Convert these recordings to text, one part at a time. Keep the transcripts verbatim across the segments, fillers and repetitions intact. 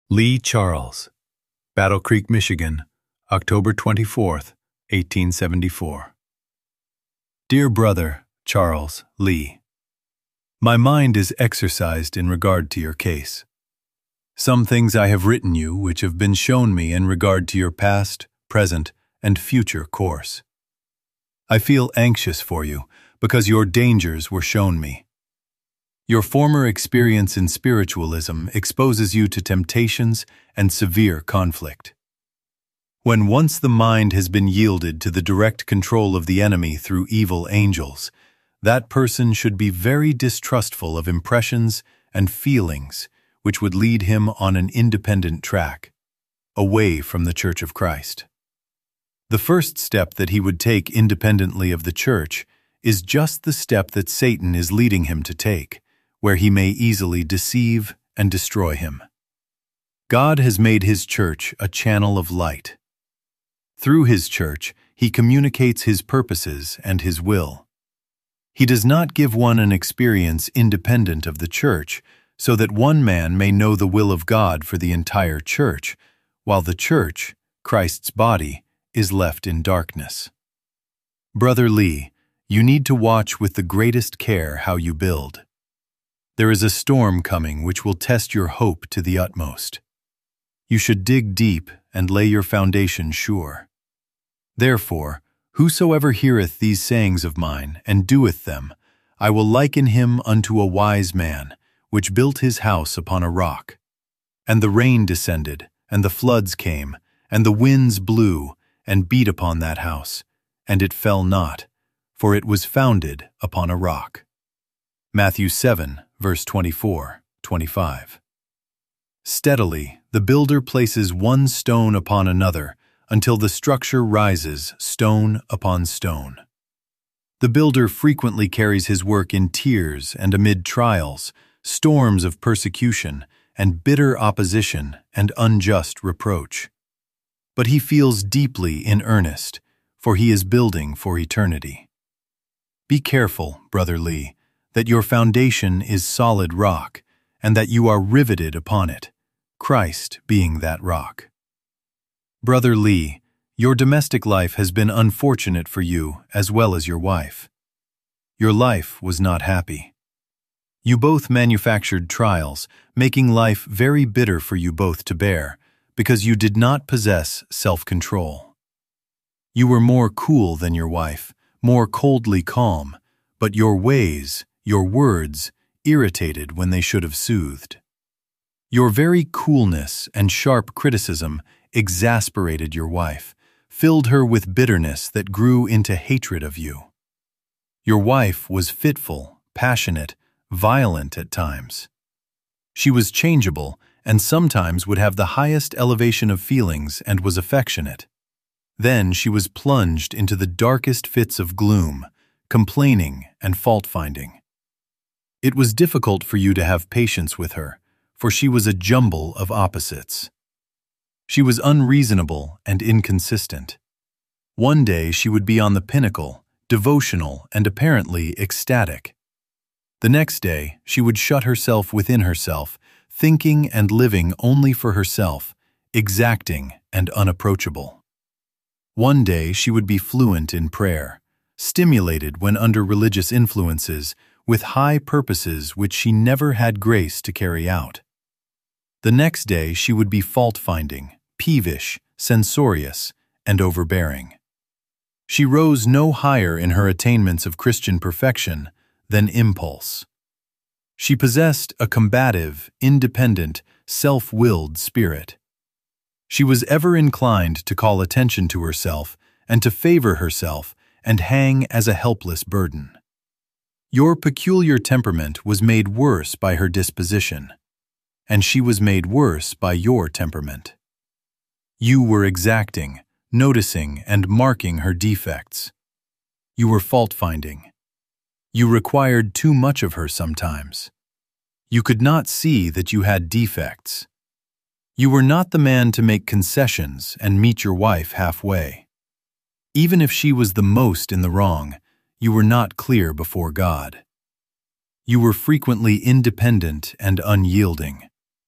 Lee Charles, Battle Creek, Michigan, October twenty-fourth, eighteen seventy-four. Dear Brother Charles Lee, my mind is exercised in regard to your case. Some things I have written you which have been shown me in regard to your past, present, and future course. I feel anxious for you because your dangers were shown me. Your former experience in spiritualism exposes you to temptations and severe conflict. When once the mind has been yielded to the direct control of the enemy through evil angels, that person should be very distrustful of impressions and feelings which would lead him on an independent track, away from the Church of Christ. The first step that he would take independently of the Church is just the step that Satan is leading him to take, where he may easily deceive and destroy him. God has made His Church a channel of light. Through His Church, He communicates His purposes and His will. He does not give one an experience independent of the Church, so that one man may know the will of God for the entire Church, while the Church, Christ's body, is left in darkness. Brother Lee, you need to watch with the greatest care how you build. There is a storm coming which will test your hope to the utmost. You should dig deep and lay your foundation sure. Therefore, whosoever heareth these sayings of mine, and doeth them, I will liken him unto a wise man, which built his house upon a rock. And the rain descended, and the floods came, and the winds blew, and beat upon that house, and it fell not, for it was founded upon a rock. Matthew seven, verse twenty-four, twenty-five. Steadily, the builder places one stone upon another until the structure rises stone upon stone. The builder frequently carries his work in tears and amid trials, storms of persecution, and bitter opposition and unjust reproach. But he feels deeply in earnest, for he is building for eternity. Be careful, Brother Lee, that your foundation is solid rock, and that you are riveted upon it, Christ being that rock. Brother Lee, your domestic life has been unfortunate for you as well as your wife. Your life was not happy. You both manufactured trials, making life very bitter for you both to bear, because you did not possess self-control. You were more cool than your wife, more coldly calm, but your ways, your words, irritated when they should have soothed. Your very coolness and sharp criticism exasperated your wife, filled her with bitterness that grew into hatred of you. Your wife was fitful, passionate, violent at times. She was changeable and sometimes would have the highest elevation of feelings and was affectionate. Then she was plunged into the darkest fits of gloom, complaining and fault-finding. It was difficult for you to have patience with her, for she was a jumble of opposites. She was unreasonable and inconsistent. One day she would be on the pinnacle, devotional and apparently ecstatic. The next day she would shut herself within herself, thinking and living only for herself, exacting and unapproachable. One day she would be fluent in prayer, stimulated when under religious influences, with high purposes which she never had grace to carry out. The next day she would be fault-finding, peevish, censorious, and overbearing. She rose no higher in her attainments of Christian perfection than impulse. She possessed a combative, independent, self-willed spirit. She was ever inclined to call attention to herself and to favor herself and hang as a helpless burden. Your peculiar temperament was made worse by her disposition, and she was made worse by your temperament. You were exacting, noticing and marking her defects. You were fault-finding. You required too much of her sometimes. You could not see that you had defects. You were not the man to make concessions and meet your wife halfway. Even if she was the most in the wrong, you were not clear before God. You were frequently independent and unyielding.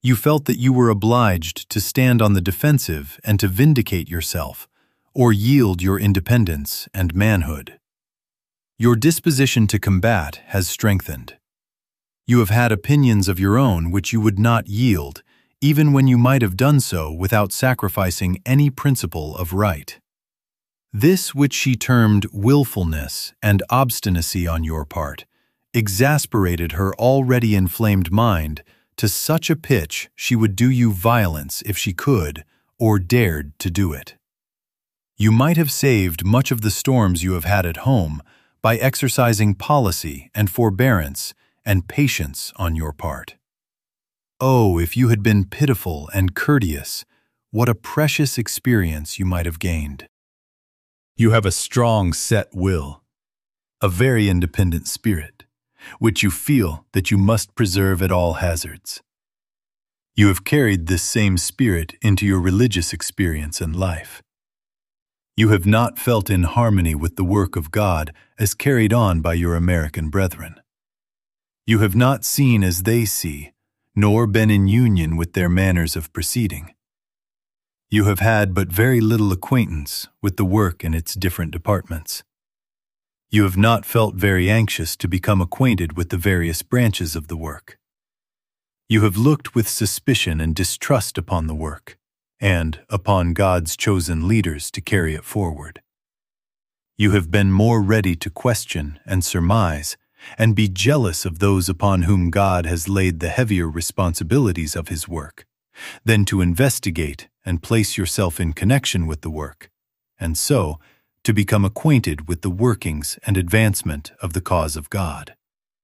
You felt that you were obliged to stand on the defensive and to vindicate yourself, or yield your independence and manhood. Your disposition to combat has strengthened. You have had opinions of your own which you would not yield, even when you might have done so without sacrificing any principle of right. This which she termed willfulness and obstinacy on your part exasperated her already inflamed mind to such a pitch she would do you violence if she could or dared to do it. You might have saved much of the storms you have had at home by exercising policy and forbearance and patience on your part. Oh, if you had been pitiful and courteous, what a precious experience you might have gained. You have a strong set will, a very independent spirit, which you feel that you must preserve at all hazards. You have carried this same spirit into your religious experience and life. You have not felt in harmony with the work of God as carried on by your American brethren. You have not seen as they see, nor been in union with their manners of proceeding. You have had but very little acquaintance with the work in its different departments. You have not felt very anxious to become acquainted with the various branches of the work. You have looked with suspicion and distrust upon the work, and upon God's chosen leaders to carry it forward. You have been more ready to question and surmise, and be jealous of those upon whom God has laid the heavier responsibilities of His work, than to investigate and place yourself in connection with the work, and so to become acquainted with the workings and advancement of the cause of God.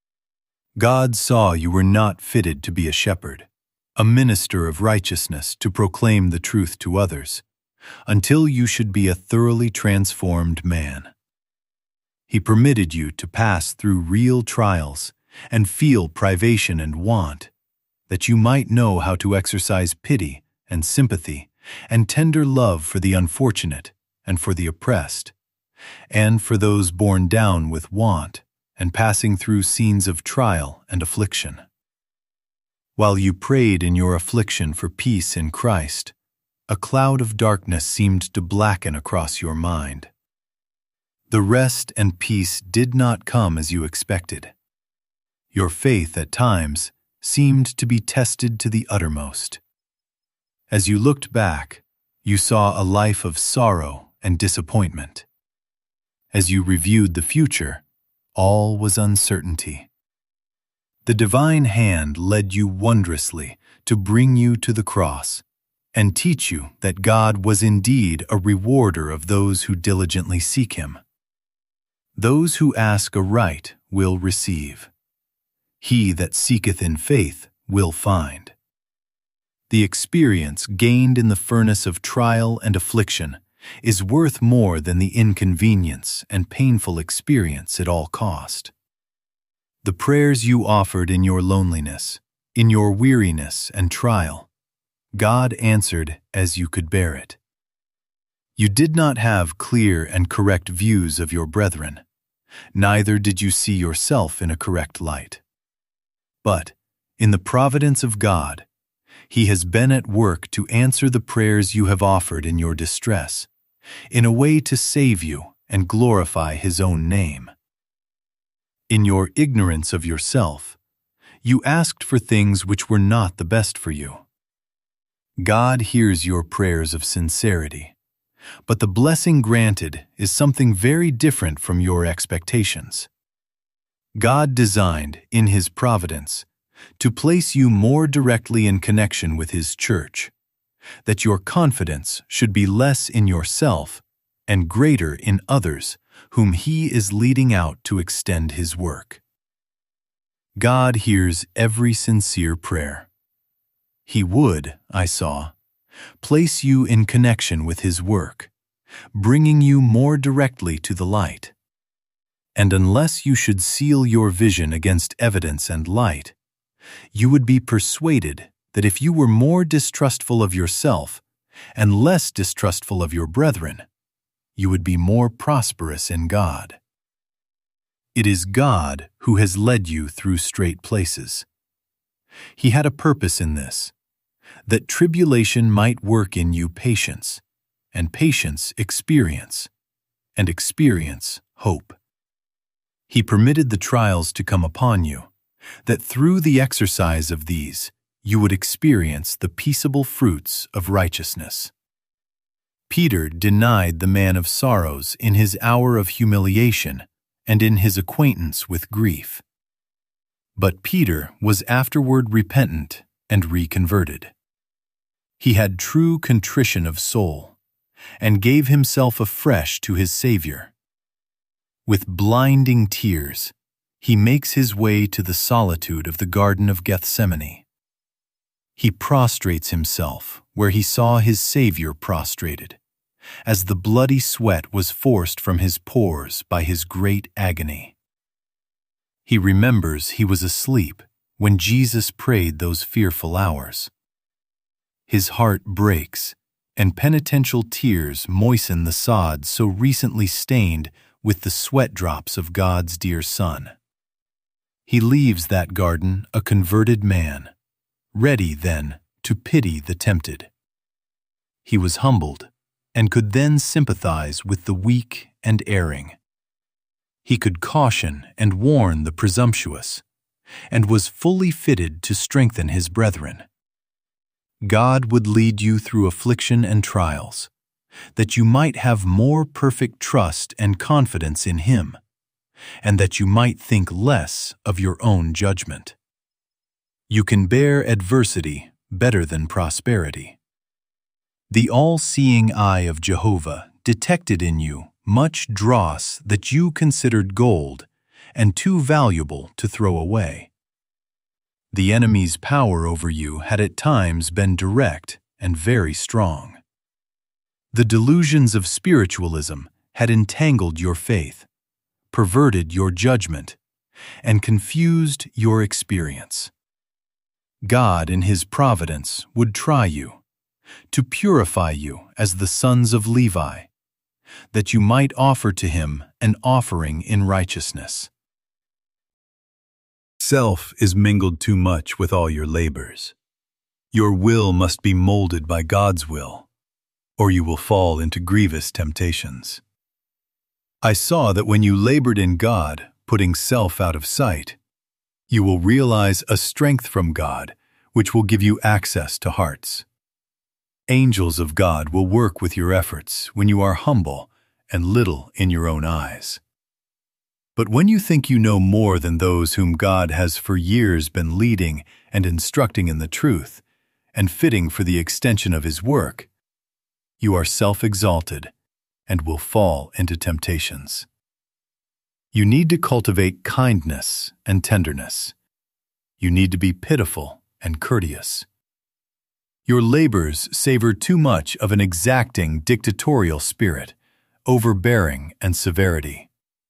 God saw you were not fitted to be a shepherd, a minister of righteousness to proclaim the truth to others, until you should be a thoroughly transformed man. He permitted you to pass through real trials and feel privation and want, that you might know how to exercise pity and sympathy and tender love for the unfortunate and for the oppressed, and for those borne down with want and passing through scenes of trial and affliction. While you prayed in your affliction for peace in Christ, a cloud of darkness seemed to blacken across your mind. The rest and peace did not come as you expected. Your faith at times seemed to be tested to the uttermost. As you looked back, you saw a life of sorrow and disappointment. As you reviewed the future, all was uncertainty. The divine hand led you wondrously to bring you to the cross and teach you that God was indeed a rewarder of those who diligently seek Him. Those who ask aright will receive. He that seeketh in faith will find. The experience gained in the furnace of trial and affliction is worth more than the inconvenience and painful experience at all cost. The prayers you offered in your loneliness, in your weariness and trial, God answered as you could bear it. You did not have clear and correct views of your brethren, neither did you see yourself in a correct light. But, in the providence of God, He has been at work to answer the prayers you have offered in your distress, in a way to save you and glorify His own name. In your ignorance of yourself, you asked for things which were not the best for you. God hears your prayers of sincerity, but the blessing granted is something very different from your expectations. God designed, in His providence, to place you more directly in connection with His church, that your confidence should be less in yourself and greater in others whom He is leading out to extend His work. God hears every sincere prayer. He would, I saw, place you in connection with His work, bringing you more directly to the light. And unless you should seal your vision against evidence and light, you would be persuaded that if you were more distrustful of yourself and less distrustful of your brethren, you would be more prosperous in God. It is God who has led you through straight places. He had a purpose in this, that tribulation might work in you patience, and patience experience, and experience hope. He permitted the trials to come upon you, that through the exercise of these you would experience the peaceable fruits of righteousness. Peter denied the man of sorrows in his hour of humiliation and in his acquaintance with grief. But Peter was afterward repentant and reconverted. He had true contrition of soul, and gave himself afresh to his Savior. With blinding tears, he makes his way to the solitude of the Garden of Gethsemane. He prostrates himself where he saw his Savior prostrated, as the bloody sweat was forced from his pores by his great agony. He remembers he was asleep when Jesus prayed those fearful hours. His heart breaks, and penitential tears moisten the sod so recently stained with the sweat drops of God's dear Son. He leaves that garden a converted man, ready then to pity the tempted. He was humbled, and could then sympathize with the weak and erring. He could caution and warn the presumptuous, and was fully fitted to strengthen his brethren. God would lead you through affliction and trials, that you might have more perfect trust and confidence in Him, and that you might think less of your own judgment. You can bear adversity better than prosperity. The all-seeing eye of Jehovah detected in you much dross that you considered gold and too valuable to throw away. The enemy's power over you had at times been direct and very strong. The delusions of spiritualism had entangled your faith, perverted your judgment, and confused your experience. God in His providence would try you, to purify you as the sons of Levi, that you might offer to Him an offering in righteousness. Self is mingled too much with all your labors. Your will must be molded by God's will, or you will fall into grievous temptations. I saw that when you labored in God, putting self out of sight, you will realize a strength from God which will give you access to hearts. Angels of God will work with your efforts when you are humble and little in your own eyes. But when you think you know more than those whom God has for years been leading and instructing in the truth, and fitting for the extension of His work, you are self-exalted and will fall into temptations. You need to cultivate kindness and tenderness. You need to be pitiful and courteous. Your labors savor too much of an exacting dictatorial spirit, overbearing and severity.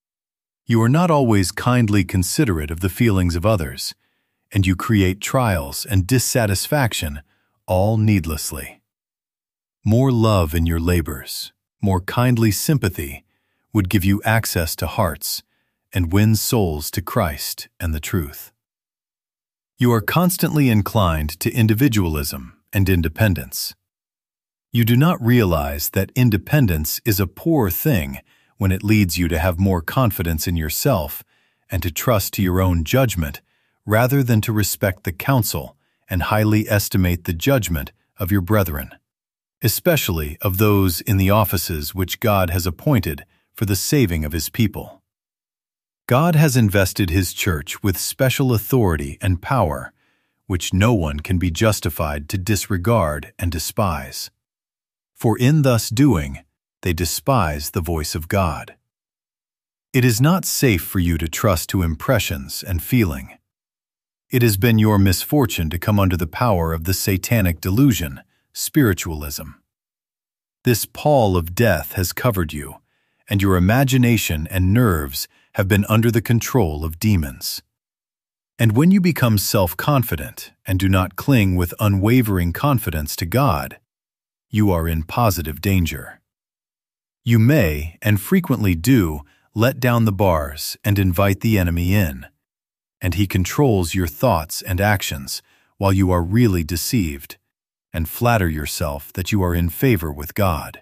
You are not always kindly considerate of the feelings of others, and you create trials and dissatisfaction, all needlessly. More love in your labors, more kindly sympathy, would give you access to hearts and win souls to Christ and the truth. You are constantly inclined to individualism and independence. You do not realize that independence is a poor thing when it leads you to have more confidence in yourself and to trust to your own judgment rather than to respect the counsel and highly estimate the judgment of your brethren, especially of those in the offices which God has appointed for the saving of His people. God has invested His church with special authority and power, which no one can be justified to disregard and despise. For in thus doing, they despise the voice of God. It is not safe for you to trust to impressions and feeling. It has been your misfortune to come under the power of the satanic delusion, spiritualism. This pall of death has covered you, and your imagination and nerves have been under the control of demons. And when you become self-confident and do not cling with unwavering confidence to God, you are in positive danger. You may, and frequently do, let down the bars and invite the enemy in, and he controls your thoughts and actions while you are really deceived, and flatter yourself that you are in favor with God.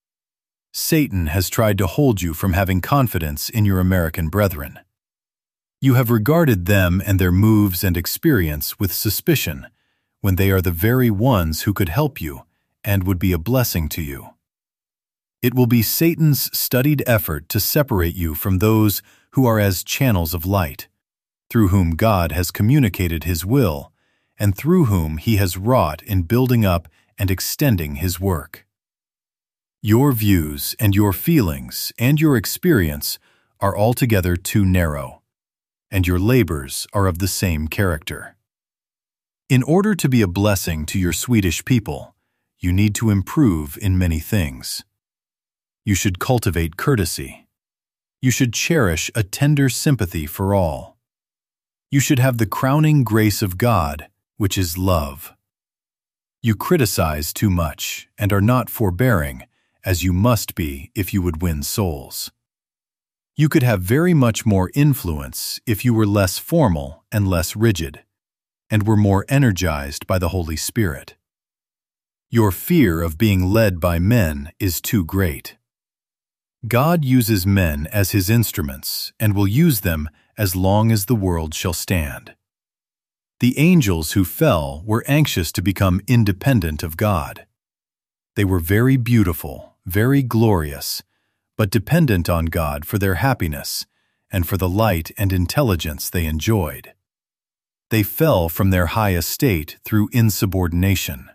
Satan has tried to hold you from having confidence in your American brethren. You have regarded them and their moves and experience with suspicion, when they are the very ones who could help you and would be a blessing to you. It will be Satan's studied effort to separate you from those who are as channels of light, through whom God has communicated His will, and through whom He has wrought in building up and extending His work. Your views and your feelings and your experience are altogether too narrow, and your labors are of the same character. In order to be a blessing to your Swedish people, you need to improve in many things. You should cultivate courtesy. You should cherish a tender sympathy for all. You should have the crowning grace of God, which is love. You criticize too much and are not forbearing, as you must be if you would win souls. You could have very much more influence if you were less formal and less rigid, and were more energized by the Holy Spirit. Your fear of being led by men is too great. God uses men as His instruments and will use them as long as the world shall stand. The angels who fell were anxious to become independent of God. They were very beautiful, very glorious, but dependent on God for their happiness and for the light and intelligence they enjoyed. They fell from their high estate through insubordination.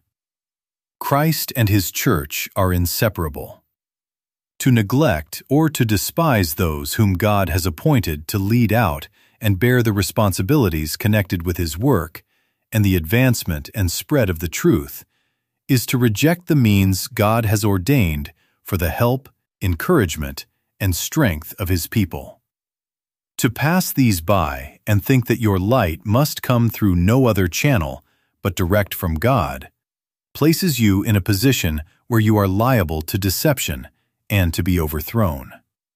Christ and His church are inseparable. To neglect or to despise those whom God has appointed to lead out and bear the responsibilities connected with His work and the advancement and spread of the truth is to reject the means God has ordained for the help, encouragement, and strength of His people. To pass these by and think that your light must come through no other channel but direct from God places you in a position where you are liable to deception and to be overthrown.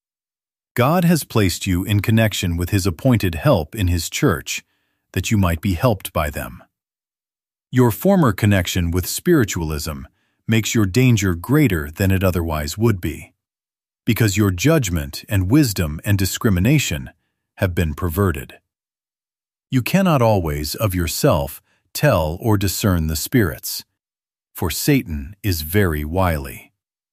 God has placed you in connection with His appointed help in His church, that you might be helped by them. Your former connection with spiritualism makes your danger greater than it otherwise would be, because your judgment and wisdom and discrimination have been perverted. You cannot always, of yourself, tell or discern the spirits, for Satan is very wily.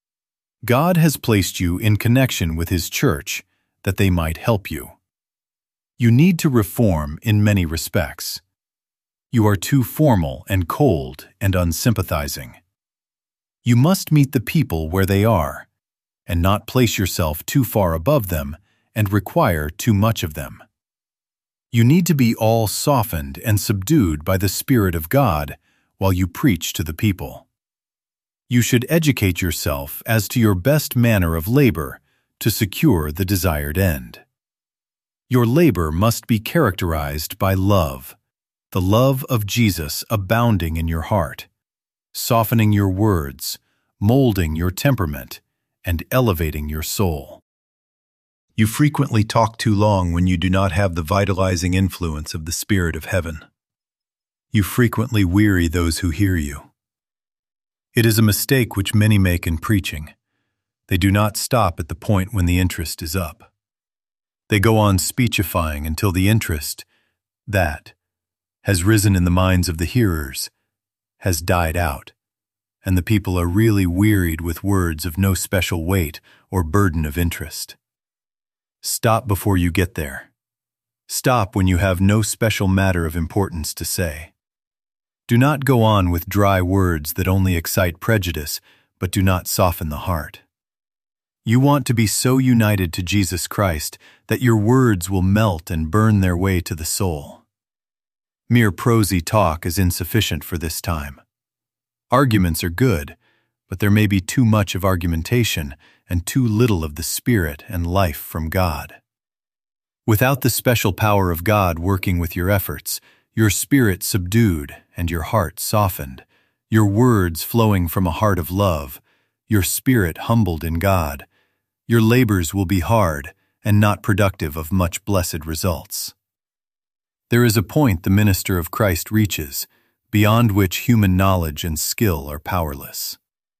God has placed you in connection with His church that they might help you. You need to reform in many respects. You are too formal and cold and unsympathizing. You must meet the people where they are, and not place yourself too far above them and require too much of them. You need to be all softened and subdued by the Spirit of God while you preach to the people. You should educate yourself as to your best manner of labor to secure the desired end. Your labor must be characterized by love, the love of Jesus abounding in your heart, softening your words, molding your temperament, and elevating your soul. You frequently talk too long when you do not have the vitalizing influence of the Spirit of heaven. You frequently weary those who hear you. It is a mistake which many make in preaching. They do not stop at the point when the interest is up. They go on speechifying until the interest, that has risen in the minds of the hearers, has died out, and the people are really wearied with words of no special weight or burden of interest. Stop before you get there. Stop when you have no special matter of importance to say. Do not go on with dry words that only excite prejudice, but do not soften the heart. You want to be so united to Jesus Christ that your words will melt and burn their way to the soul. Mere prosy talk is insufficient for this time. Arguments are good, but there may be too much of argumentation and too little of the Spirit and life from God. Without the special power of God working with your efforts, your spirit subdued and your heart softened, your words flowing from a heart of love, your spirit humbled in God, your labors will be hard and not productive of much blessed results. There is a point the minister of Christ reaches, beyond which human knowledge and skill are powerless.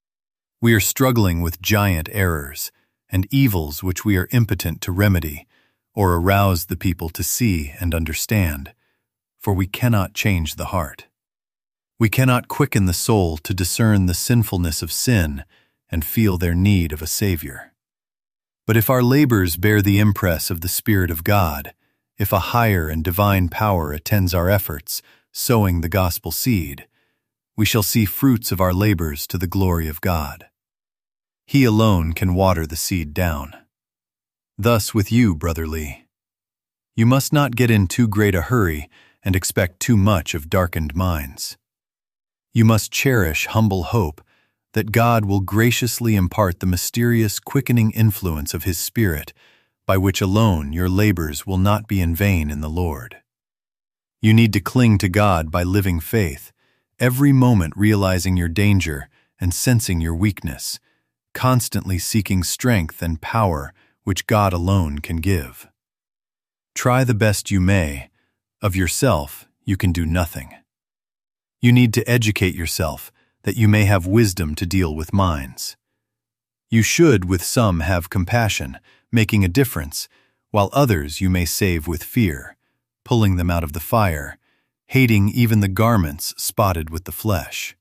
We are struggling with giant errors and evils which we are impotent to remedy or arouse the people to see and understand, for we cannot change the heart. We cannot quicken the soul to discern the sinfulness of sin and feel their need of a Savior. But if our labors bear the impress of the Spirit of God, if a higher and divine power attends our efforts, sowing the gospel seed, we shall see fruits of our labors to the glory of God. He alone can water the seed down. Thus with you, Brother Lee. You must not get in too great a hurry and expect too much of darkened minds. You must cherish humble hope that God will graciously impart the mysterious quickening influence of His Spirit, by which alone your labors will not be in vain in the Lord. You need to cling to God by living faith, every moment realizing your danger and sensing your weakness, constantly seeking strength and power which God alone can give. Try the best you may, of yourself you can do nothing. You need to educate yourself that you may have wisdom to deal with minds. You should with some have compassion, making a difference, while others you may save with fear, pulling them out of the fire, hating even the garments spotted with the flesh.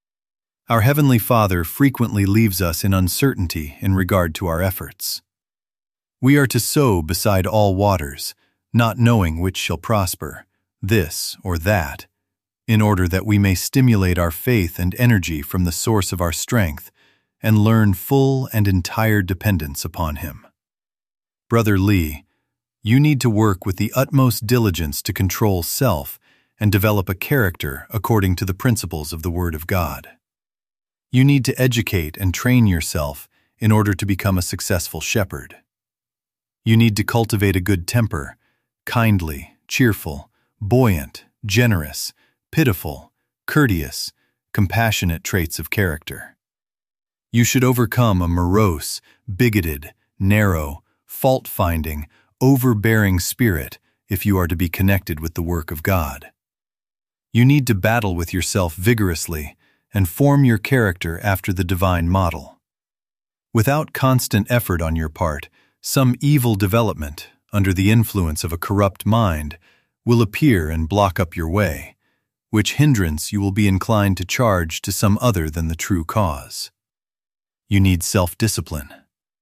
Our Heavenly Father frequently leaves us in uncertainty in regard to our efforts. We are to sow beside all waters, not knowing which shall prosper, this or that, in order that we may stimulate our faith and energy from the source of our strength and learn full and entire dependence upon Him. Brother Lee, you need to work with the utmost diligence to control self and develop a character according to the principles of the Word of God. You need to educate and train yourself in order to become a successful shepherd. You need to cultivate a good temper, kindly, cheerful, buoyant, generous, pitiful, courteous, compassionate traits of character. You should overcome a morose, bigoted, narrow, fault-finding, overbearing spirit if you are to be connected with the work of God. You need to battle with yourself vigorously and form your character after the divine model. Without constant effort on your part, some evil development, under the influence of a corrupt mind, will appear and block up your way, which hindrance you will be inclined to charge to some other than the true cause. You need self-discipline.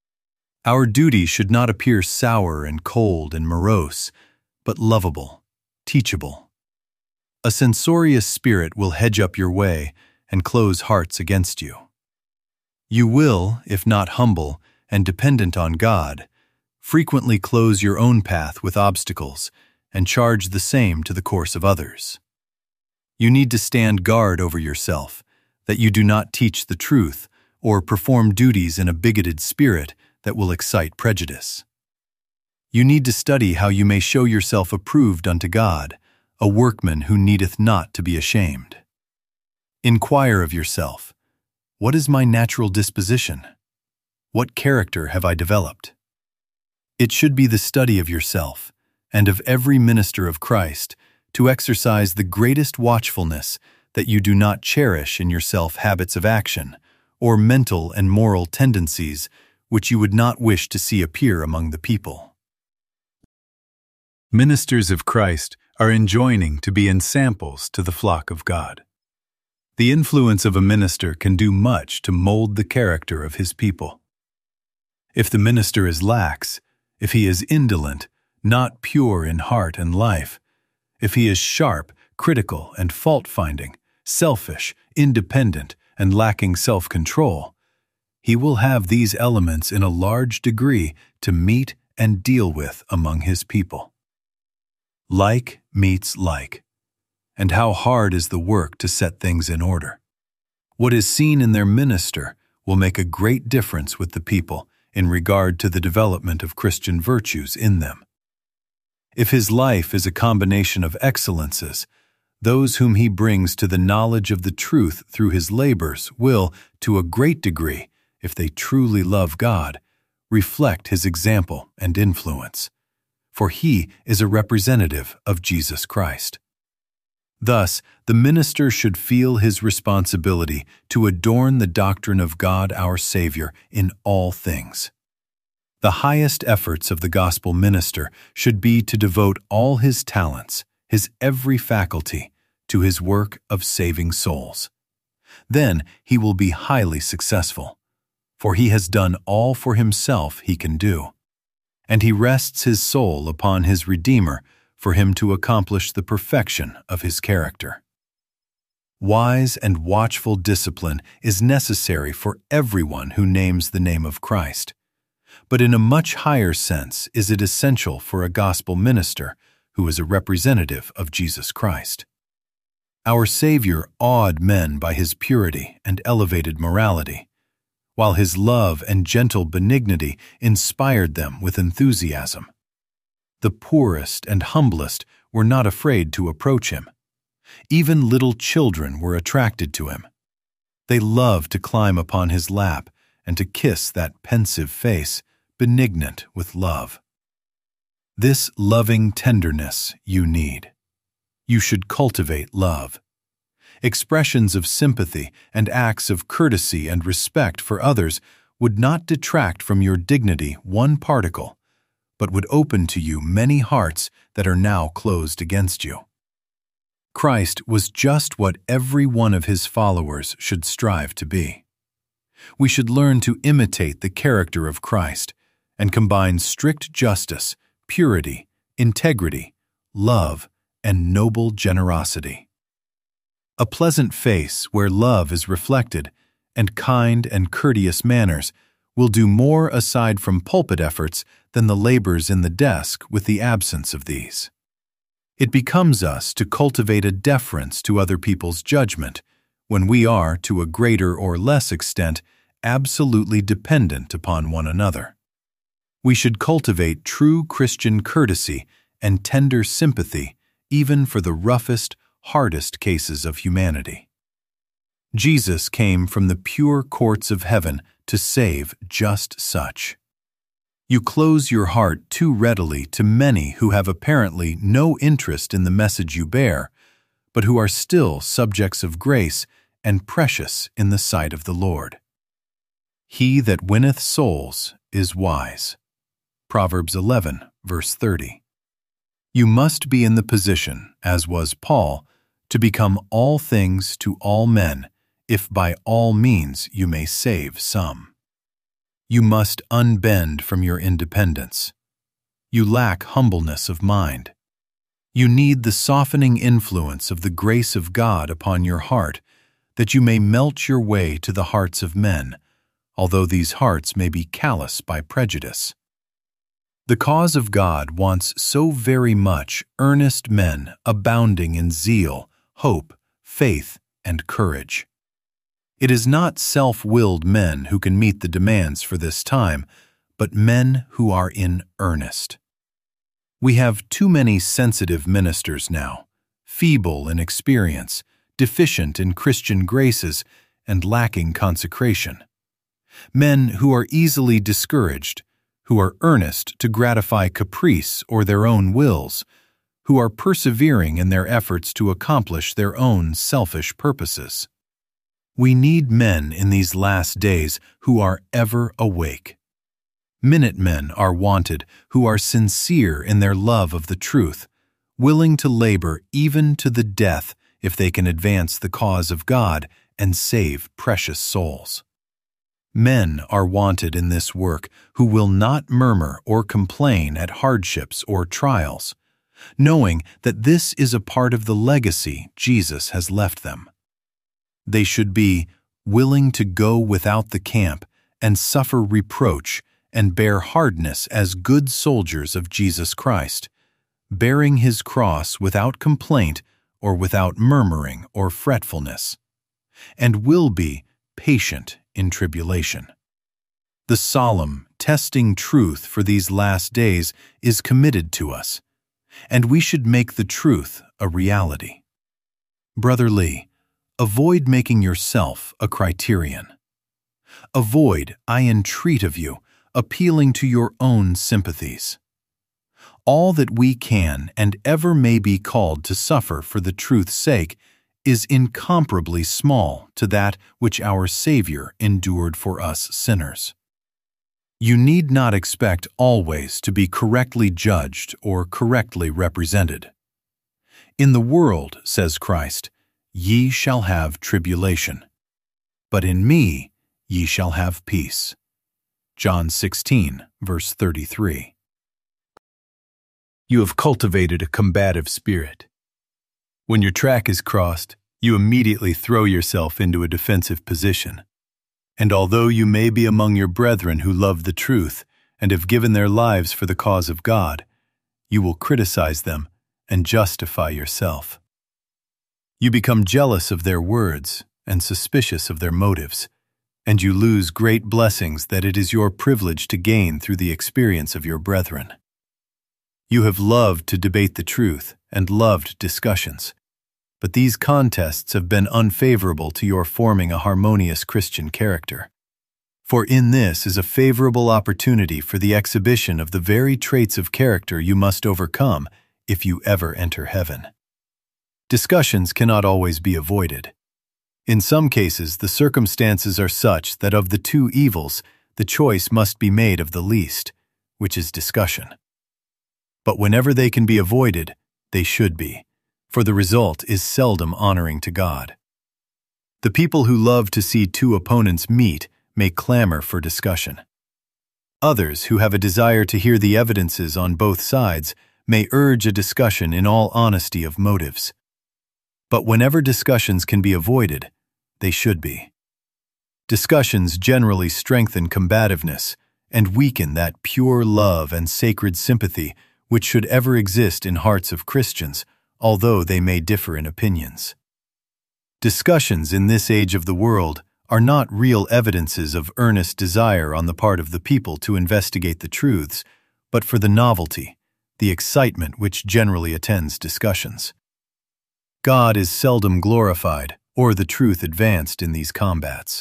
Our duty should not appear sour and cold and morose, but lovable, teachable. A censorious spirit will hedge up your way and close hearts against you. You will, if not humble and dependent on God, frequently close your own path with obstacles and charge the same to the course of others. You need to stand guard over yourself, that you do not teach the truth or perform duties in a bigoted spirit that will excite prejudice. You need to study how you may show yourself approved unto God, a workman who needeth not to be ashamed. Inquire of yourself, what is my natural disposition? What character have I developed? It should be the study of yourself and of every minister of Christ to exercise the greatest watchfulness that you do not cherish in yourself habits of action or mental and moral tendencies which you would not wish to see appear among the people. Ministers of Christ are enjoining to be ensamples to the flock of God. The influence of a minister can do much to mold the character of his people. If the minister is lax, if he is indolent, not pure in heart and life, if he is sharp, critical, and fault-finding, selfish, independent, and lacking self-control, he will have these elements in a large degree to meet and deal with among his people. Like meets like. And how hard is the work to set things in order. What is seen in their minister will make a great difference with the people in regard to the development of Christian virtues in them. If his life is a combination of excellences, those whom he brings to the knowledge of the truth through his labors will, to a great degree, if they truly love God, reflect his example and influence, for he is a representative of Jesus Christ. Thus, the minister should feel his responsibility to adorn the doctrine of God our Savior in all things. The highest efforts of the gospel minister should be to devote all his talents, his every faculty, to his work of saving souls. Then he will be highly successful, for he has done all for himself he can do, and he rests his soul upon his Redeemer for him to accomplish the perfection of his character. Wise and watchful discipline is necessary for everyone who names the name of Christ, but in a much higher sense is it essential for a gospel minister who is a representative of Jesus Christ. Our Savior awed men by his purity and elevated morality, while his love and gentle benignity inspired them with enthusiasm. The poorest and humblest were not afraid to approach him. Even little children were attracted to him. They loved to climb upon his lap and to kiss that pensive face, benignant with love. This loving tenderness you need. You should cultivate love. Expressions of sympathy and acts of courtesy and respect for others would not detract from your dignity one particle, but would open to you many hearts that are now closed against you. Christ was just what every one of his followers should strive to be. We should learn to imitate the character of Christ and combine strict justice, purity, integrity, love, and noble generosity. A pleasant face where love is reflected and kind and courteous manners will do more aside from pulpit efforts than the labors in the desk with the absence of these. It becomes us to cultivate a deference to other people's judgment when we are, to a greater or less extent, absolutely dependent upon one another. We should cultivate true Christian courtesy and tender sympathy even for the roughest, hardest cases of humanity. Jesus came from the pure courts of heaven to save just such. You close your heart too readily to many who have apparently no interest in the message you bear, but who are still subjects of grace and precious in the sight of the Lord. He that winneth souls is wise. Proverbs eleven, verse thirty. You must be in the position, as was Paul, to become all things to all men, if by all means you may save some. You must unbend from your independence. You lack humbleness of mind. You need the softening influence of the grace of God upon your heart, that you may melt your way to the hearts of men, although these hearts may be callous by prejudice. The cause of God wants so very much earnest men abounding in zeal, hope, faith, and courage. It is not self-willed men who can meet the demands for this time, but men who are in earnest. We have too many sensitive ministers now, feeble in experience, deficient in Christian graces, and lacking consecration. Men who are easily discouraged, who are earnest to gratify caprice or their own wills, who are persevering in their efforts to accomplish their own selfish purposes. We need men in these last days who are ever awake. Minutemen are wanted who are sincere in their love of the truth, willing to labor even to the death if they can advance the cause of God and save precious souls. Men are wanted in this work who will not murmur or complain at hardships or trials, knowing that this is a part of the legacy Jesus has left them. They should be willing to go without the camp and suffer reproach and bear hardness as good soldiers of Jesus Christ, bearing his cross without complaint or without murmuring or fretfulness, and will be patient in tribulation. The solemn, testing truth for these last days is committed to us, and we should make the truth a reality. Brother Lee, avoid making yourself a criterion. Avoid, I entreat of you, appealing to your own sympathies. all that we can and ever may be called to suffer for the truth's sake is incomparably small to that which our Savior endured for us sinners. You need not expect always to be correctly judged or correctly represented. In the world, says Christ, ye shall have tribulation, but in me ye shall have peace. John sixteen, verse thirty-three. You have cultivated a combative spirit. When your track is crossed, you immediately throw yourself into a defensive position. And although you may be among your brethren who love the truth and have given their lives for the cause of God, you will criticize them and justify yourself. You become jealous of their words and suspicious of their motives, and you lose great blessings that it is your privilege to gain through the experience of your brethren. You have loved to debate the truth and loved discussions, but these contests have been unfavorable to your forming a harmonious Christian character. For in this is a favorable opportunity for the exhibition of the very traits of character you must overcome if you ever enter heaven. Discussions cannot always be avoided. In some cases, the circumstances are such that of the two evils, the choice must be made of the least, which is discussion. But whenever they can be avoided, they should be, for the result is seldom honoring to God. The people who love to see two opponents meet may clamor for discussion. Others who have a desire to hear the evidences on both sides may urge a discussion in all honesty of motives. But whenever discussions can be avoided, they should be. Discussions generally strengthen combativeness and weaken that pure love and sacred sympathy which should ever exist in hearts of Christians, although they may differ in opinions. Discussions in this age of the world are not real evidences of earnest desire on the part of the people to investigate the truths, but for the novelty, the excitement which generally attends discussions. God is seldom glorified or the truth advanced in these combats.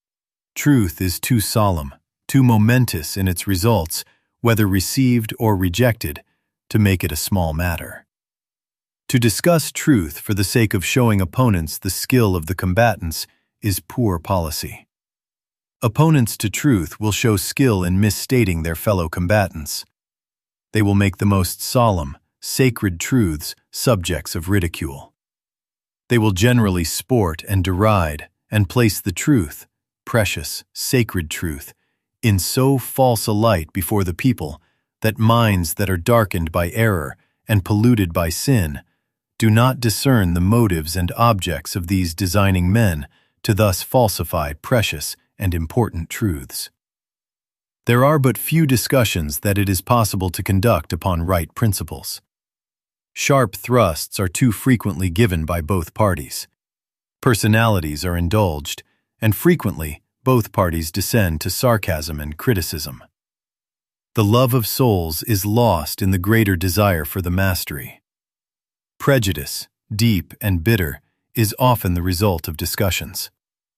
Truth is too solemn, too momentous in its results, whether received or rejected, to make it a small matter. To discuss truth for the sake of showing opponents the skill of the combatants is poor policy. Opponents to truth will show skill in misstating their fellow combatants. They will make the most solemn, sacred truths subjects of ridicule. They will generally sport and deride and place the truth, precious, sacred truth, in so false a light before the people that minds that are darkened by error and polluted by sin do not discern the motives and objects of these designing men to thus falsify precious and important truths. There are but few discussions that it is possible to conduct upon right principles. Sharp thrusts are too frequently given by both parties. Personalities are indulged, and frequently both parties descend to sarcasm and criticism. The love of souls is lost in the greater desire for the mastery. Prejudice, deep and bitter, is often the result of discussions.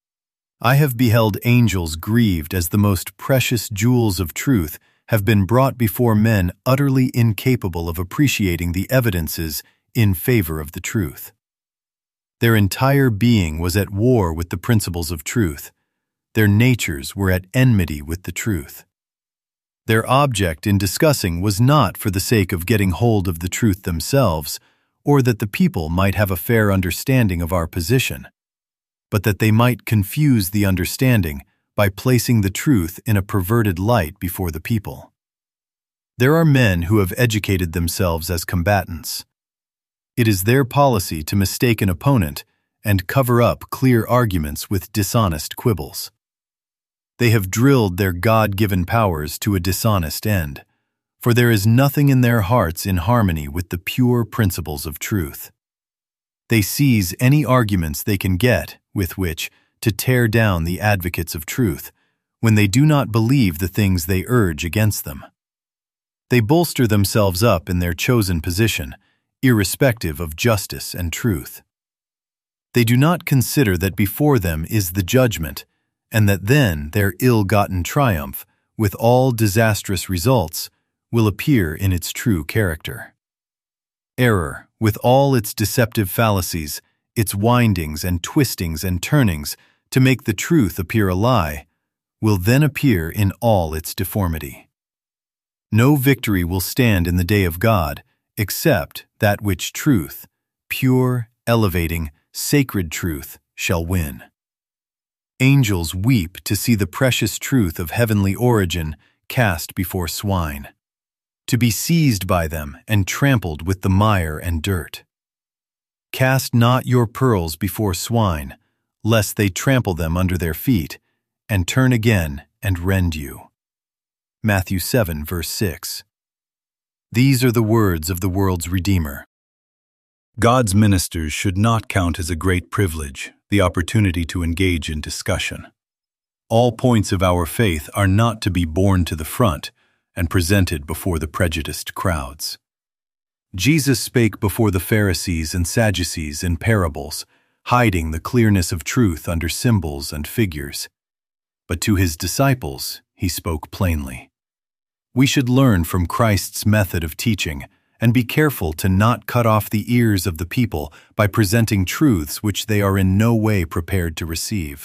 I have beheld angels grieved as the most precious jewels of truth have been brought before men utterly incapable of appreciating the evidences in favor of the truth. Their entire being was at war with the principles of truth. Their natures were at enmity with the truth. Their object in discussing was not for the sake of getting hold of the truth themselves, or that the people might have a fair understanding of our position, but that they might confuse the understanding by placing the truth in a perverted light before the people. There are men who have educated themselves as combatants. It is their policy to mistake an opponent and cover up clear arguments with dishonest quibbles. They have drilled their God-given powers to a dishonest end, for there is nothing in their hearts in harmony with the pure principles of truth. They seize any arguments they can get with which to tear down the advocates of truth when they do not believe the things they urge against them. They bolster themselves up in their chosen position, irrespective of justice and truth. They do not consider that before them is the judgment, and that then their ill-gotten triumph, with all disastrous results, will appear in its true character. Error, with all its deceptive fallacies, its windings and twistings and turnings to make the truth appear a lie, will then appear in all its deformity. No victory will stand in the day of God except that which truth, pure, elevating, sacred truth, shall win. Angels weep to see the precious truth of heavenly origin cast before swine, to be seized by them and trampled with the mire and dirt. Cast not your pearls before swine, lest they trample them under their feet, and turn again and rend you. Matthew seven, verse six. These are the words of the world's Redeemer. God's ministers should not count as a great privilege the opportunity to engage in discussion. All points of our faith are not to be borne to the front and presented before the prejudiced crowds. Jesus spake before the Pharisees and Sadducees in parables, hiding the clearness of truth under symbols and figures. But to his disciples he spoke plainly. We should learn from Christ's method of teaching and be careful to not cut off the ears of the people by presenting truths which they are in no way prepared to receive.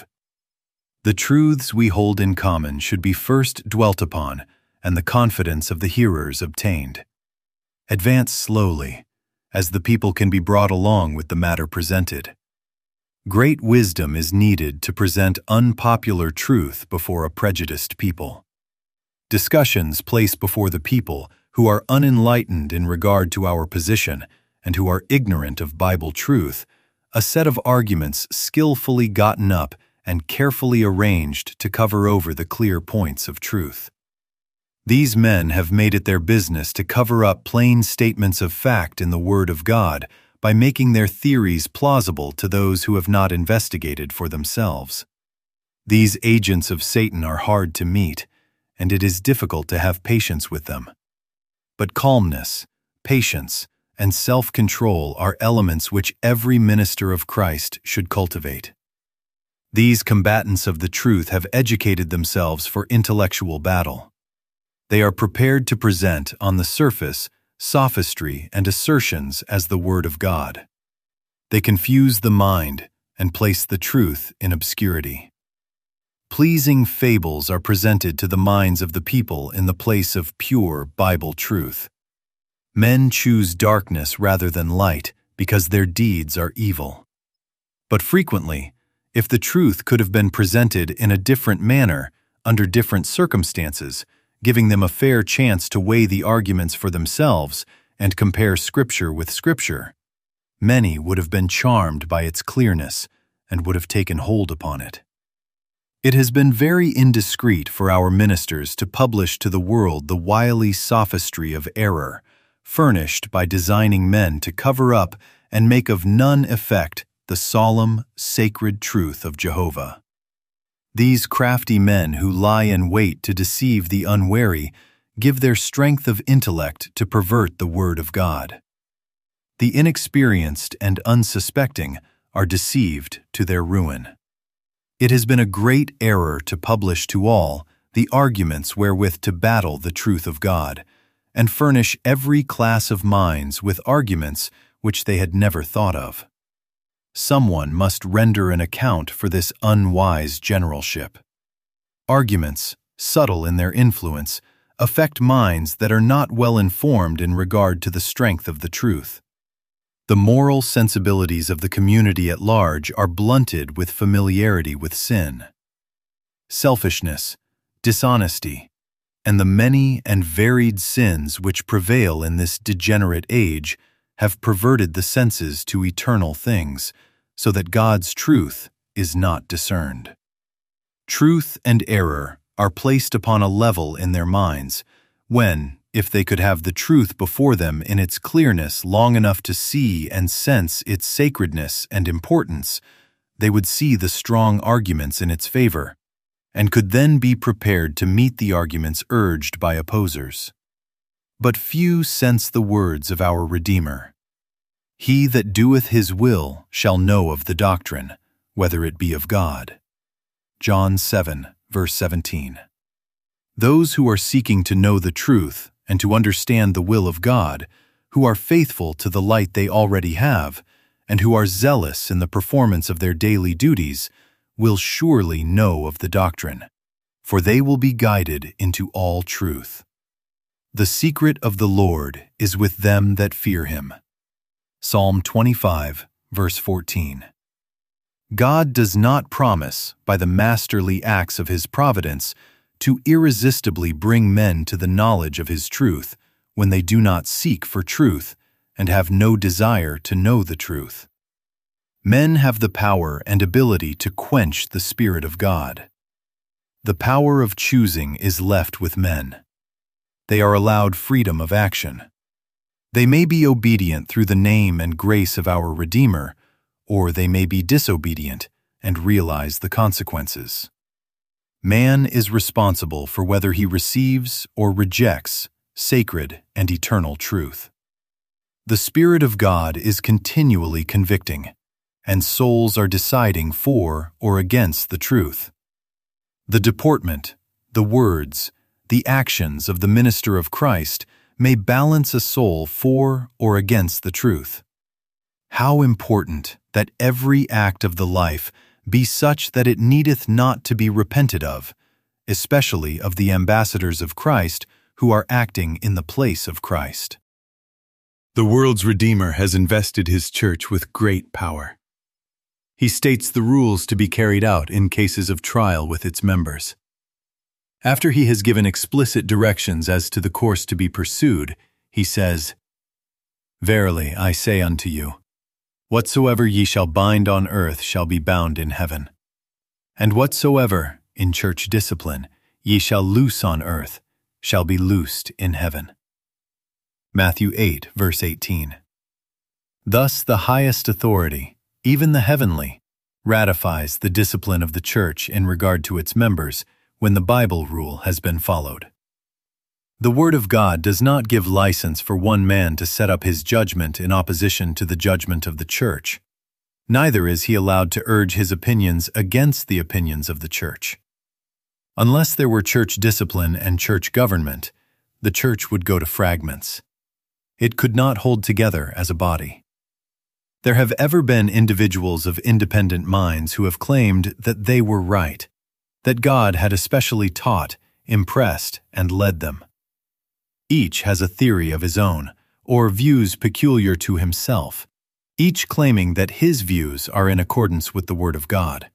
The truths we hold in common should be first dwelt upon and the confidence of the hearers obtained. Advance slowly, as the people can be brought along with the matter presented. Great wisdom is needed to present unpopular truth before a prejudiced people. Discussions place before the people who are unenlightened in regard to our position and who are ignorant of Bible truth, a set of arguments skillfully gotten up and carefully arranged to cover over the clear points of truth. These men have made it their business to cover up plain statements of fact in the Word of God by making their theories plausible to those who have not investigated for themselves. These agents of Satan are hard to meet, and it is difficult to have patience with them. But calmness, patience, and self-control are elements which every minister of Christ should cultivate. These combatants of the truth have educated themselves for intellectual battle. They are prepared to present on the surface sophistry and assertions as the Word of God. They confuse the mind and place the truth in obscurity. Pleasing fables are presented to the minds of the people in the place of pure Bible truth. Men choose darkness rather than light because their deeds are evil. But frequently, if the truth could have been presented in a different manner, under different circumstances, giving them a fair chance to weigh the arguments for themselves and compare Scripture with Scripture, many would have been charmed by its clearness and would have taken hold upon it. It has been very indiscreet for our ministers to publish to the world the wily sophistry of error, furnished by designing men to cover up and make of none effect the solemn, sacred truth of Jehovah. These crafty men who lie in wait to deceive the unwary give their strength of intellect to pervert the Word of God. The inexperienced and unsuspecting are deceived to their ruin. It has been a great error to publish to all the arguments wherewith to battle the truth of God, and furnish every class of minds with arguments which they had never thought of. Someone must render an account for this unwise generalship. Arguments, subtle in their influence, affect minds that are not well informed in regard to the strength of the truth. The moral sensibilities of the community at large are blunted with familiarity with sin. Selfishness, dishonesty, and the many and varied sins which prevail in this degenerate age have perverted the senses to eternal things, so that God's truth is not discerned. Truth and error are placed upon a level in their minds, when, if they could have the truth before them in its clearness long enough to see and sense its sacredness and importance, they would see the strong arguments in its favor, and could then be prepared to meet the arguments urged by opposers. But few sense the words of our Redeemer. He that doeth his will shall know of the doctrine, whether it be of God. John seven, verse seventeen. Those who are seeking to know the truth and to understand the will of God, who are faithful to the light they already have, and who are zealous in the performance of their daily duties, will surely know of the doctrine, for they will be guided into all truth. The secret of the Lord is with them that fear him. Psalm twenty-five, verse fourteen. God does not promise, by the masterly acts of his providence, to irresistibly bring men to the knowledge of his truth when they do not seek for truth and have no desire to know the truth. Men have the power and ability to quench the Spirit of God. The power of choosing is left with men. They are allowed freedom of action. They may be obedient through the name and grace of our Redeemer, or they may be disobedient and realize the consequences. Man is responsible for whether he receives or rejects sacred and eternal truth. The Spirit of God is continually convicting, and souls are deciding for or against the truth. The deportment, the words, the actions of the minister of Christ may balance a soul for or against the truth. How important that every act of the life be such that it needeth not to be repented of, especially of the ambassadors of Christ who are acting in the place of Christ. The world's Redeemer has invested his church with great power. He states the rules to be carried out in cases of trial with its members. After he has given explicit directions as to the course to be pursued, he says, "Verily I say unto you, whatsoever ye shall bind on earth shall be bound in heaven. And whatsoever, in church discipline, ye shall loose on earth shall be loosed in heaven." Matthew eight, verse eighteen. Thus the highest authority, even the heavenly, ratifies the discipline of the church in regard to its members when the Bible rule has been followed. The Word of God does not give license for one man to set up his judgment in opposition to the judgment of the church. Neither is he allowed to urge his opinions against the opinions of the church. Unless there were church discipline and church government, the church would go to fragments. It could not hold together as a body. There have ever been individuals of independent minds who have claimed that they were right, that God had especially taught, impressed, and led them. Each has a theory of his own, or views peculiar to himself, each claiming that his views are in accordance with the Word of God.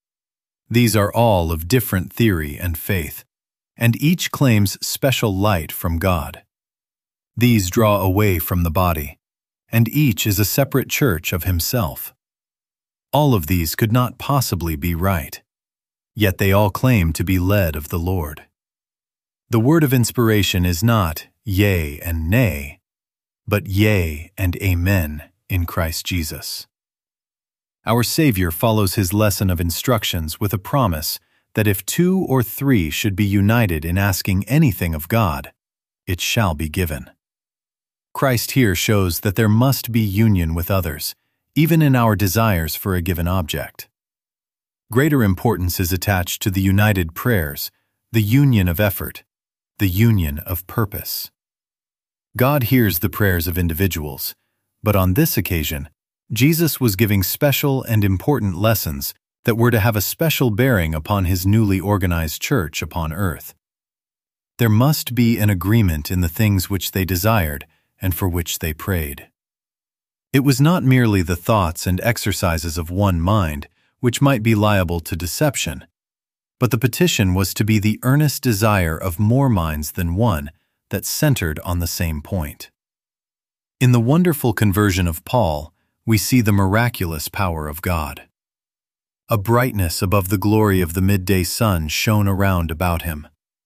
These are all of different theory and faith, and each claims special light from God. These draw away from the body, and each is a separate church of himself. All of these could not possibly be right, yet they all claim to be led of the Lord. The word of inspiration is not yea and nay, but yea and amen in Christ Jesus. Our Savior follows his lesson of instructions with a promise that if two or three should be united in asking anything of God, it shall be given. Christ here shows that there must be union with others, even in our desires for a given object. Greater importance is attached to the united prayers, the union of effort, the union of purpose. God hears the prayers of individuals, but on this occasion, Jesus was giving special and important lessons that were to have a special bearing upon his newly organized church upon earth. There must be an agreement in the things which they desired and for which they prayed. It was not merely the thoughts and exercises of one mind which might be liable to deception, but the petition was to be the earnest desire of more minds than one that centered on the same point. In the wonderful conversion of Paul, we see the miraculous power of God. A brightness above the glory of the midday sun shone around about him.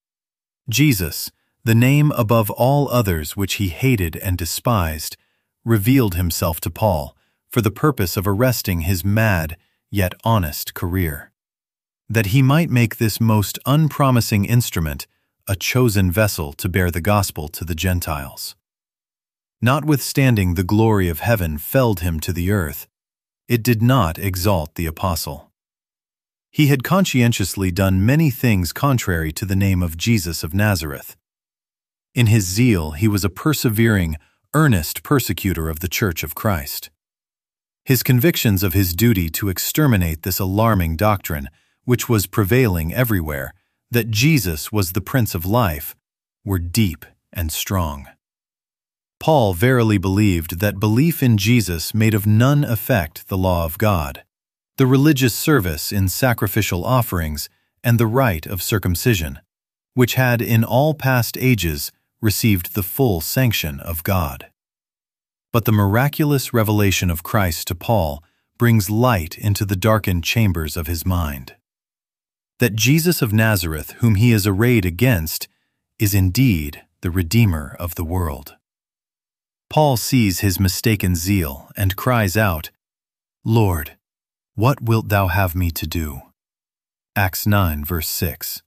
Jesus, the name above all others which he hated and despised, revealed himself to Paul for the purpose of arresting his mad yet honest career, that he might make this most unpromising instrument a chosen vessel to bear the gospel to the Gentiles. Notwithstanding the glory of heaven felled him to the earth, it did not exalt the apostle. He had conscientiously done many things contrary to the name of Jesus of Nazareth. In his zeal, he was a persevering, earnest persecutor of the Church of Christ. His convictions of his duty to exterminate this alarming doctrine, which was prevailing everywhere, that Jesus was the Prince of Life, were deep and strong. Paul verily believed that belief in Jesus made of none effect the law of God, the religious service in sacrificial offerings, and the rite of circumcision, which had in all past ages received the full sanction of God. But the miraculous revelation of Christ to Paul brings light into the darkened chambers of his mind. That Jesus of Nazareth, whom he is arrayed against, is indeed the Redeemer of the world. Paul sees his mistaken zeal and cries out, "Lord, what wilt thou have me to do?" Acts nine, verse six.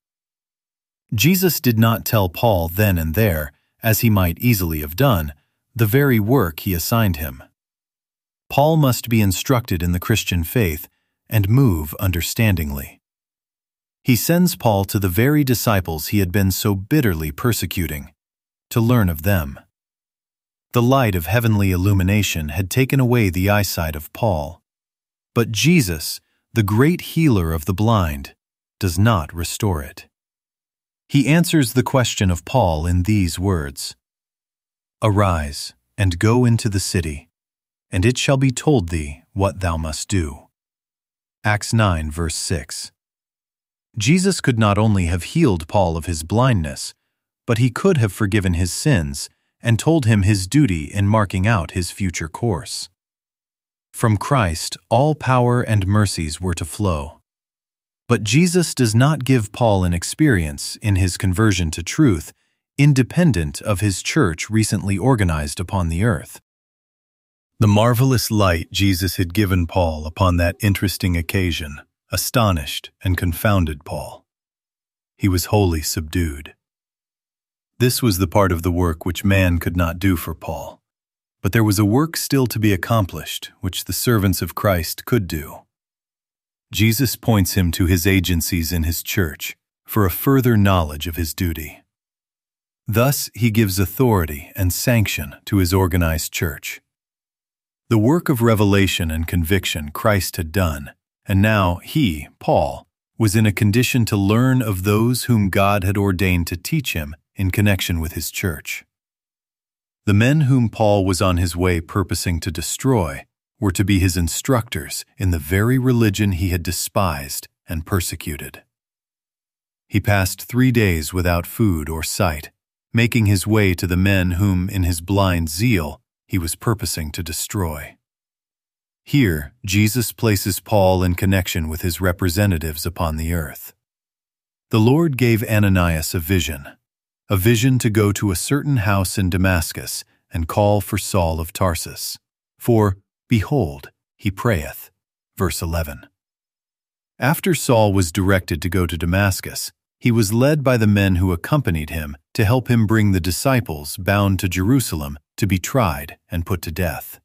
Jesus did not tell Paul then and there, as he might easily have done, the very work he assigned him. Paul must be instructed in the Christian faith and move understandingly. He sends Paul to the very disciples he had been so bitterly persecuting, to learn of them. The light of heavenly illumination had taken away the eyesight of Paul, but Jesus, the great healer of the blind, does not restore it. He answers the question of Paul in these words, "Arise, and go into the city, and it shall be told thee what thou must do." Acts nine, verse six. Jesus could not only have healed Paul of his blindness, but he could have forgiven his sins and told him his duty in marking out his future course. From Christ, all power and mercies were to flow. But Jesus does not give Paul an experience in his conversion to truth independent of his church recently organized upon the earth. The marvelous light Jesus had given Paul upon that interesting occasion astonished and confounded Paul. He was wholly subdued. This was the part of the work which man could not do for Paul, but there was a work still to be accomplished which the servants of Christ could do. Jesus points him to his agencies in his church for a further knowledge of his duty. Thus he gives authority and sanction to his organized church. The work of revelation and conviction Christ had done, and now he, Paul, was in a condition to learn of those whom God had ordained to teach him in connection with his church. The men whom Paul was on his way purposing to destroy were to be his instructors in the very religion he had despised and persecuted. He passed three days without food or sight, making his way to the men whom, in his blind zeal, he was purposing to destroy. Here, Jesus places Paul in connection with his representatives upon the earth. The Lord gave Ananias a vision, a vision to go to a certain house in Damascus and call for Saul of Tarsus. For, behold, he prayeth. Verse eleven. After Saul was directed to go to Damascus, he was led by the men who accompanied him to help him bring the disciples bound to Jerusalem to be tried and put to death.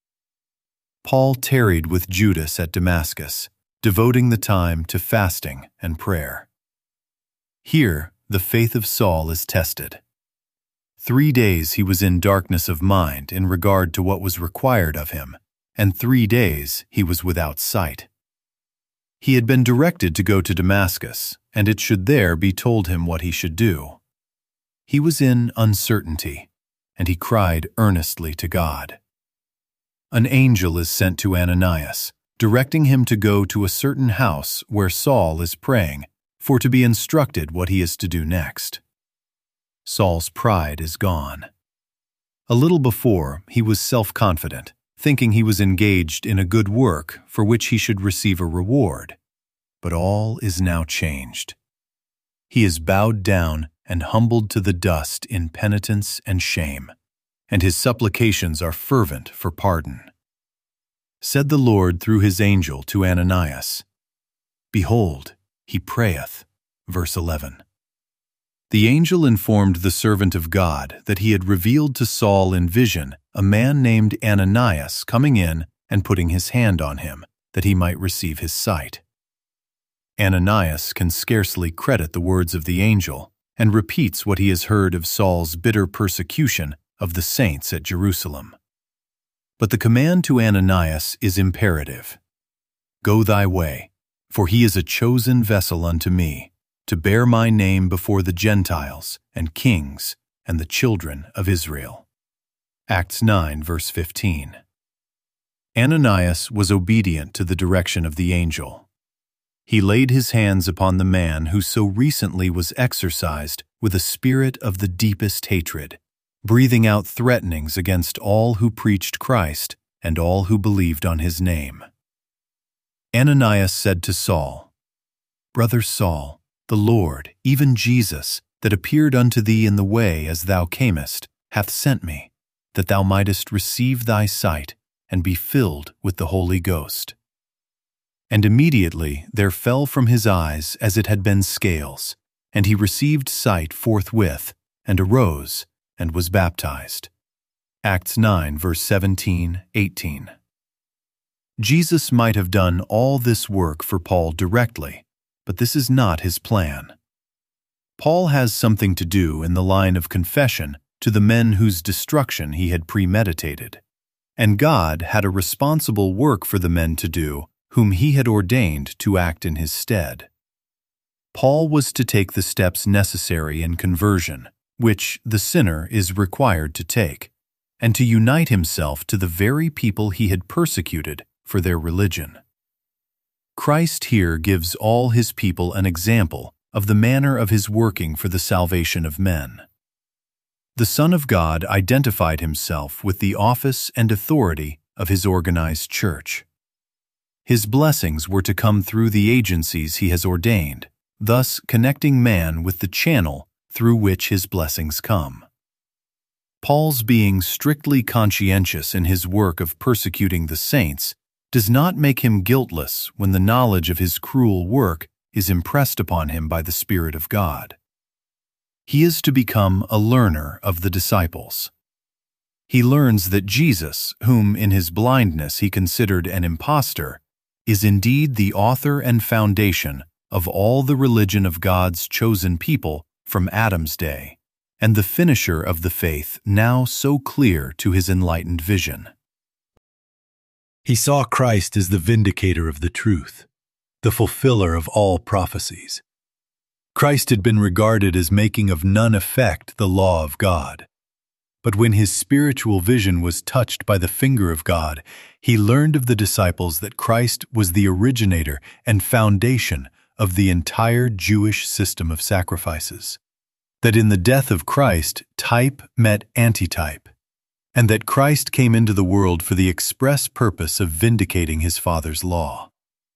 Paul tarried with Judas at Damascus, devoting the time to fasting and prayer. Here, the faith of Saul is tested. Three days he was in darkness of mind in regard to what was required of him, and three days he was without sight. He had been directed to go to Damascus, and it should there be told him what he should do. He was in uncertainty, and he cried earnestly to God. An angel is sent to Ananias, directing him to go to a certain house where Saul is praying, for to be instructed what he is to do next. Saul's pride is gone. A little before, he was self-confident, thinking he was engaged in a good work for which he should receive a reward. But all is now changed. He is bowed down and humbled to the dust in penitence and shame, and his supplications are fervent for pardon. Said the Lord through his angel to Ananias, "Behold, he prayeth." Verse eleven. The angel informed the servant of God that he had revealed to Saul in vision a man named Ananias coming in and putting his hand on him, that he might receive his sight. Ananias can scarcely credit the words of the angel, and repeats what he has heard of Saul's bitter persecution of the saints at Jerusalem. But the command to Ananias is imperative. Go thy way, for he is a chosen vessel unto me, to bear my name before the Gentiles and kings and the children of Israel. Acts nine, verse fifteen. Ananias was obedient to the direction of the angel. He laid his hands upon the man who so recently was exercised with a spirit of the deepest hatred, breathing out threatenings against all who preached Christ and all who believed on his name. Ananias said to Saul, Brother Saul, the Lord, even Jesus, that appeared unto thee in the way as thou camest, hath sent me, that thou mightest receive thy sight and be filled with the Holy Ghost. And immediately there fell from his eyes as it had been scales, and he received sight forthwith, and arose, and was baptized. Acts nine, verse seventeen, eighteen. Jesus might have done all this work for Paul directly, but this is not his plan. Paul has something to do in the line of confession to the men whose destruction he had premeditated, and God had a responsible work for the men to do whom he had ordained to act in his stead. Paul was to take the steps necessary in conversion, which the sinner is required to take, and to unite himself to the very people he had persecuted for their religion. Christ here gives all his people an example of the manner of his working for the salvation of men. The Son of God identified himself with the office and authority of his organized church. His blessings were to come through the agencies he has ordained, thus connecting man with the channel through which his blessings come. Paul's being strictly conscientious in his work of persecuting the saints does not make him guiltless when the knowledge of his cruel work is impressed upon him by the Spirit of God. He is to become a learner of the disciples. He learns that Jesus, whom in his blindness he considered an impostor, is indeed the author and foundation of all the religion of God's chosen people from Adam's day, and the finisher of the faith now so clear to his enlightened vision. He saw Christ as the vindicator of the truth, the fulfiller of all prophecies. Christ had been regarded as making of none effect the law of God. But when his spiritual vision was touched by the finger of God, he learned of the disciples that Christ was the originator and foundation of the entire Jewish system of sacrifices, that in the death of Christ type met antitype, and that Christ came into the world for the express purpose of vindicating his Father's law.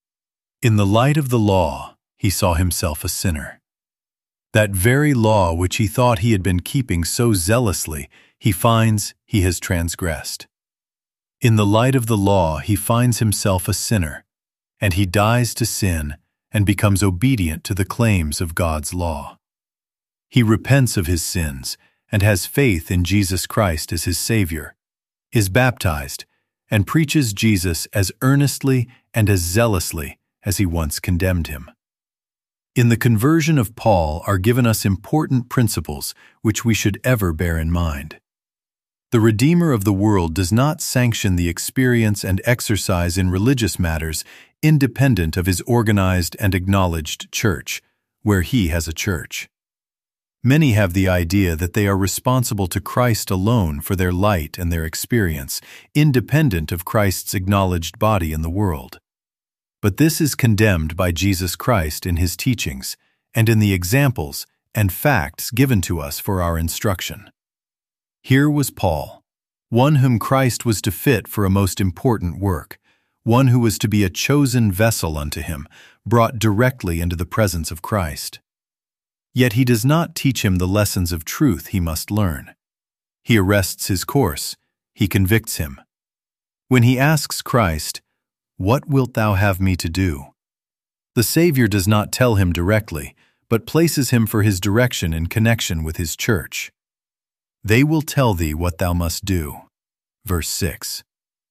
In the light of the law, he saw himself a sinner. That very law which he thought he had been keeping so zealously, he finds he has transgressed. In the light of the law, he finds himself a sinner, and he dies to sin and becomes obedient to the claims of God's law. He repents of his sins and has faith in Jesus Christ as his Savior, is baptized, and preaches Jesus as earnestly and as zealously as he once condemned him. In the conversion of Paul are given us important principles which we should ever bear in mind. The Redeemer of the world does not sanction the experience and exercise in religious matters independent of his organized and acknowledged church, where he has a church. Many have the idea that they are responsible to Christ alone for their light and their experience, independent of Christ's acknowledged body in the world. But this is condemned by Jesus Christ in his teachings and in the examples and facts given to us for our instruction. Here was Paul, one whom Christ was to fit for a most important work, one who was to be a chosen vessel unto him, brought directly into the presence of Christ. Yet he does not teach him the lessons of truth he must learn. He arrests his course, he convicts him. When he asks Christ, "What wilt thou have me to do?" the Savior does not tell him directly, but places him for his direction in connection with his church. "They will tell thee what thou must do." Verse six.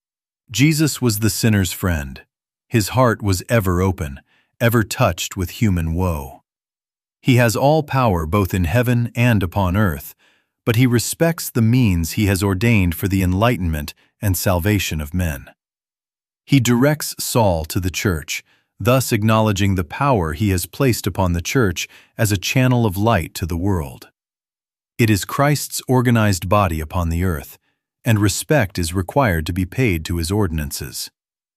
Jesus was the sinner's friend. His heart was ever open, ever touched with human woe. He has all power both in heaven and upon earth, but he respects the means he has ordained for the enlightenment and salvation of men. He directs Saul to the church, thus acknowledging the power he has placed upon the church as a channel of light to the world. It is Christ's organized body upon the earth, and respect is required to be paid to his ordinances.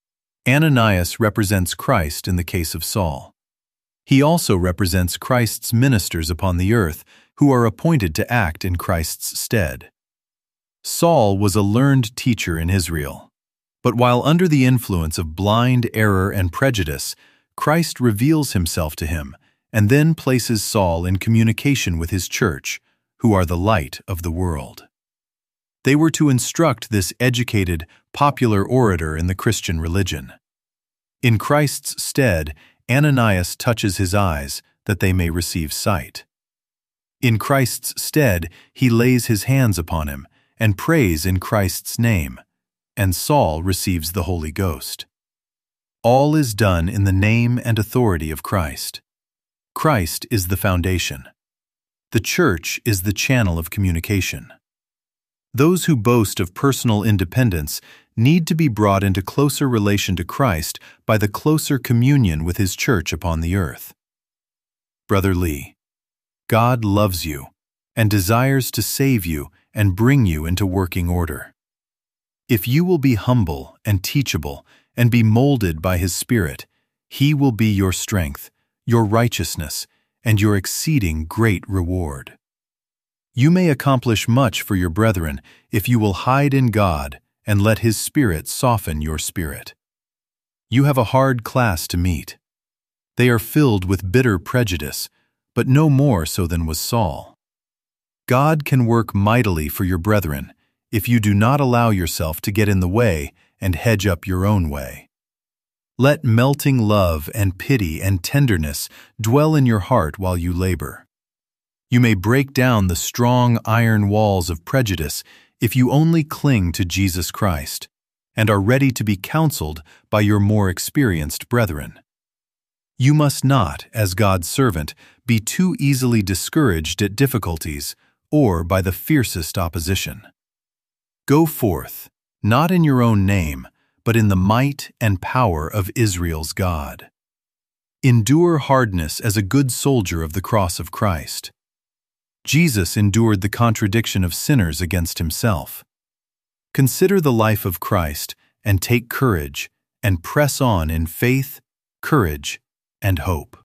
Ananias represents Christ in the case of Saul. He also represents Christ's ministers upon the earth, who are appointed to act in Christ's stead. Saul was a learned teacher in Israel, but while under the influence of blind error and prejudice, Christ reveals himself to him and then places Saul in communication with his church, who are the light of the world. They were to instruct this educated, popular orator in the Christian religion. In Christ's stead, Ananias touches his eyes that they may receive sight. In Christ's stead, he lays his hands upon him and prays in Christ's name, and Saul receives the Holy Ghost. All is done in the name and authority of Christ. Christ is the foundation. The church is the channel of communication. Those who boast of personal independence need to be brought into closer relation to Christ by the closer communion with his church upon the earth. Brother Lee, God loves you and desires to save you and bring you into working order. If you will be humble and teachable and be molded by his Spirit, he will be your strength, your righteousness, and your exceeding great reward. You may accomplish much for your brethren if you will hide in God and let his Spirit soften your spirit. You have a hard class to meet. They are filled with bitter prejudice, but no more so than was Saul. God can work mightily for your brethren if you do not allow yourself to get in the way and hedge up your own way. Let melting love and pity and tenderness dwell in your heart while you labor. You may break down the strong iron walls of prejudice if you only cling to Jesus Christ and are ready to be counseled by your more experienced brethren. You must not, as God's servant, be too easily discouraged at difficulties or by the fiercest opposition. Go forth, not in your own name, but in the might and power of Israel's God. Endure hardness as a good soldier of the cross of Christ. Jesus endured the contradiction of sinners against himself. Consider the life of Christ and take courage and press on in faith, courage, and hope.